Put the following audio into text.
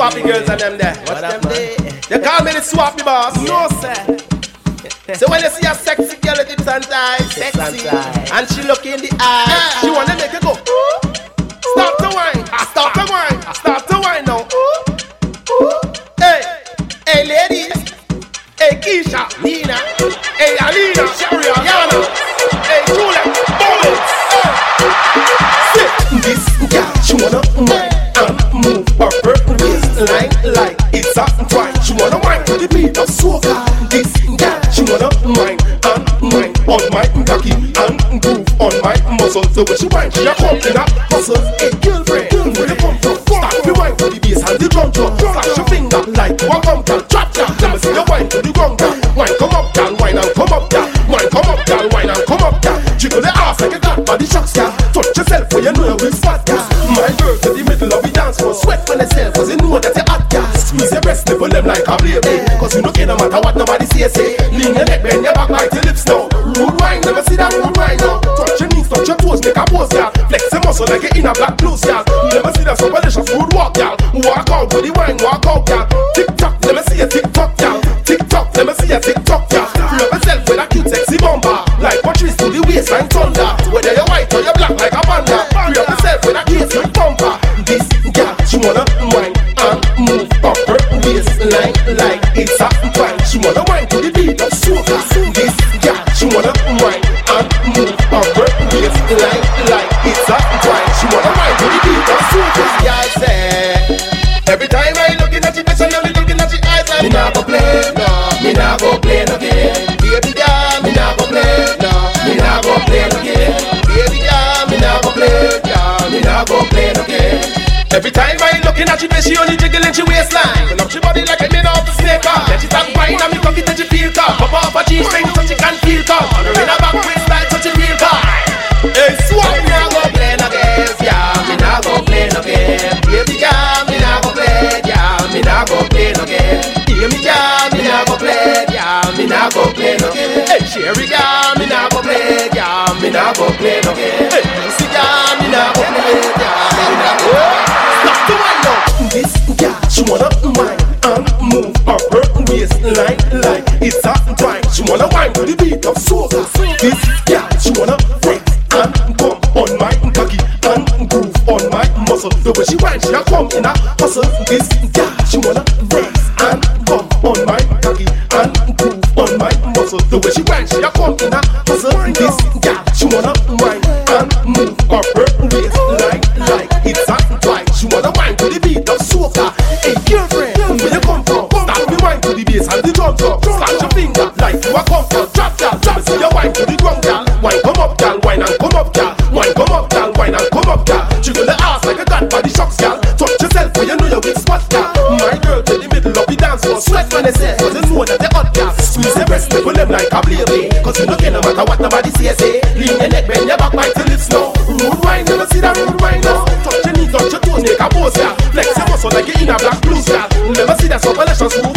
swappy girls and them there. What's them there? They call me the swappy boss. No, sir. So when you see a sexy girl with hips and thighs, sexy, and she look in the eye, she wanna make it go. Start to whine, start to whine, start to whine now. Hey ladies, hey Keisha, Nina, hey Alina, Sharia, Yana, hey Julia, Bones. This girl, she wanna whine and move her waistline like it's a twine. She wanna whine to the beat of soca. This girl, she wanna whine and whine on my cocky and groove on my muscles. So when she whine, she a come in a hustle. Hey girlfriend, where you come from? Start the whine to the bass and the drum drum. Flash your finger like you a come girl. Drop down, let me see you whine to the ground girl. Whine come up girl, whine and come up girl. Whine come up girl, whine and come up girl. Jiggle the ass like a cat body shocks girl. Touch yourself when you know you will spot girl. My girl to the middle of the dance floor, sweat on yourself 'cause you know that you're hot girl. Squeeze your breast, nipple them like a baby, 'cause you know no matter what nobody say. Lean your neck, bend your back, bite your lips now. Rude wine, never see that rude wine now. Touch your knees, touch your toes, make a pose girl. Flex your muscle like you're in a black blues girl. Never see that so delicious rude walk girl. Walk out with the wine, walk out girl. Tick tock, let me see a tick tock girl. Tick tock, let me see a tick tock girl. Free up yourself with a cute sexy bumper, like Patrice to the waistline thunder. Whether you're white or you're black like a panda. Free up yourself with a cute bumper. This girl, she wanna wine and move up her waistline like it's a twine. She wanna wine to the beat of soca. This girl, she wanna wine and move up her waistline like it's a twine. She wanna wine to the beat of soca. This girl say, every time I looking at your face and I'm looking at your eyes, me nah go play, no, me nah go play no game. Baby girl, me nah go play, no, me nah go play no game. Baby girl, me nah go play, girl, me nah go play no game. Every time I looking at your face, she only jiggling she waistline. Turn up she body like a made out of snake off. Then she start whining and me cocky till she feel calm. Pop off her G-string so she can feel calm. On her in her back waistline so she feel calm. Hey, swap! Me nah go play no games, yeah. Me nah go play no game. Baby girl, me nah go play, yeah. Me nah go play no game. Baby girl, me nah go play, yeah. Me nah go play no game. Hey, Sherry girl, me nah go play, yeah. Me nah go play no game. Hey, Lucy girl, me nah go play, yeah. Me nah go play. Stop the wine now. This girl, she wanna wine and move up her waistline like it's a twine. She wanna wine to the beat of soca. This girl, she wanna flex and come on my cocky and groove on my muscle. The way she whine, she a come in a hustle. This girl, she wanna flex and come on my cocky and groove on my muscle. The way she whine, she a come in a hustle. This girl, she wanna wine and move up her waistline like it's a twine. She wanna wine to the beat of soca. Hey girlfriend, where you come from? Start me wine to the bass and the drum drum. Slash your finger like you a come from. Drop down, let me see your wine to the ground, girl. Wine come up, girl. Wine and come up, girl. Wine come up, girl. Wine and come up, girl. Jiggle the ass like a cat body shocks, girl. Touch yourself when you know you're with spot, girl. My girl to the middle of the dance floor. Sweat when they say, 'cause you know that they're hot, girl. Squeeze your breast, nipple them like a baby, 'cause you know no matter what nobody say. Lean your neck, bend your back, bite your lips now. Rude wine, never see that rude wine now. Touch your knees, touch your toes, make a pose, girl. Flex your muscle like you're in a black blues, girl. Never see that so delicious rude